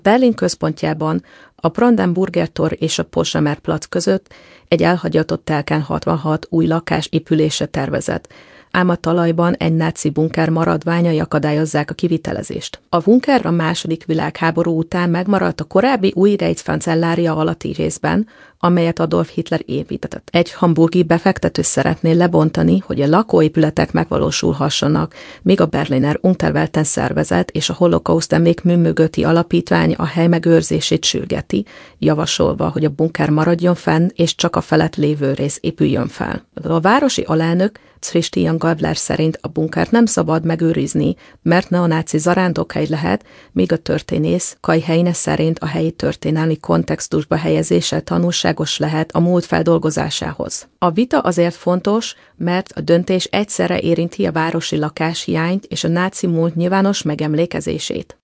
Berlin központjában, a Brandenburger Tor és a Potsdamer Platz között egy elhagyatott telken 66 új lakás épülése tervezett, ám a talajban egy náci bunker maradványai akadályozzák a kivitelezést. A bunker a II. Világháború után megmaradt a korábbi új Reichskancellária alatti részben, amelyet Adolf Hitler épített. Egy hamburgi befektető szeretné lebontani, hogy a lakóépületek megvalósulhassanak, míg a Berliner Unterwelten szervezet és a Holocaust emlékmű mögötti alapítvány a hely megőrzését sürgeti, javasolva, hogy a bunker maradjon fenn, és csak a felett lévő rész épüljön fel. A városi alelnök Christian Gabler szerint a bunkert nem szabad megőrizni, mert neonáci zarándokhely lehet, míg a történész Kai Heine szerint a helyi történelmi kontextusba helyezése tanulságos lehet a múlt feldolgozásához. A vita azért fontos, mert a döntés egyszerre érinti a városi lakáshiányt és a náci múlt nyilvános megemlékezését.